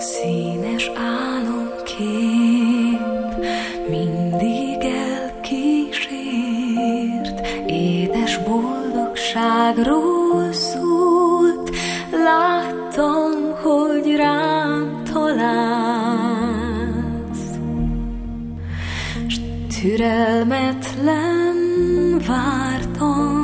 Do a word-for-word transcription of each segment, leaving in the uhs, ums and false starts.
Színes álomkép mindig elkísért, édes boldogságról szólt, láttam, hogy rám találsz, s türelmetlen vártam.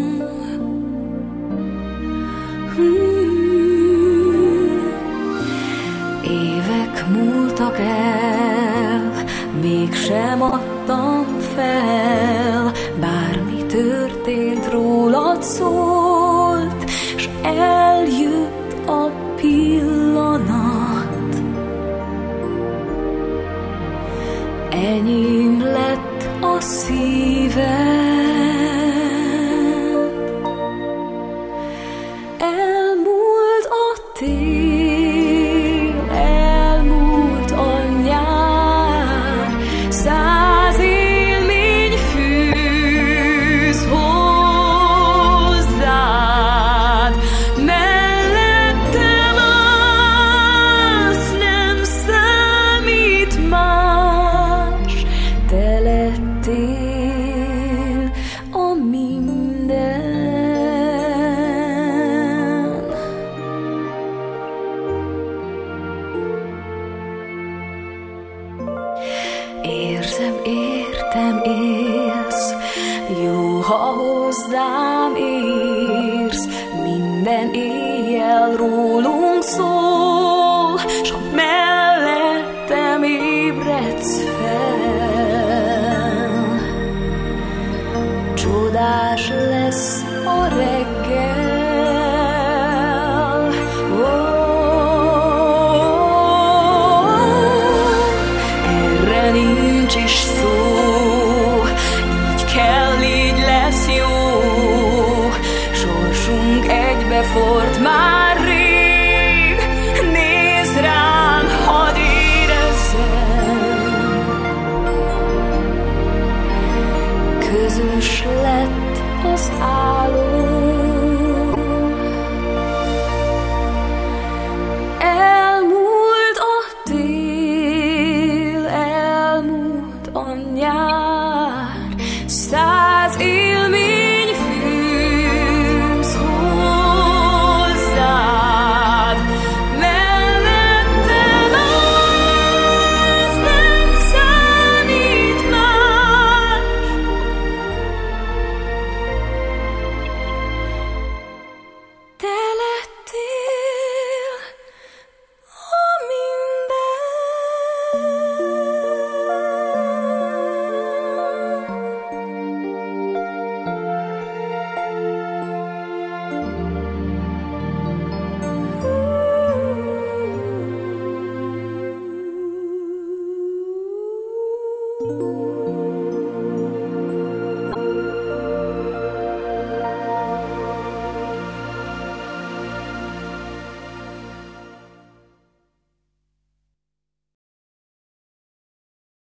Évek múltak el, mégsem adtam fel, bármi történt, rólad szólt, s eljött a pillanat. Enyém lett a szíved, elmúlt a tél, elmúlt a nyár, száz élmény fűz hozzád. Mellettem állsz, nem számít más, te lettél a minden. Érzem, értem, élsz, jó, ha hozzám érsz, minden éjjel rólunk szól, s a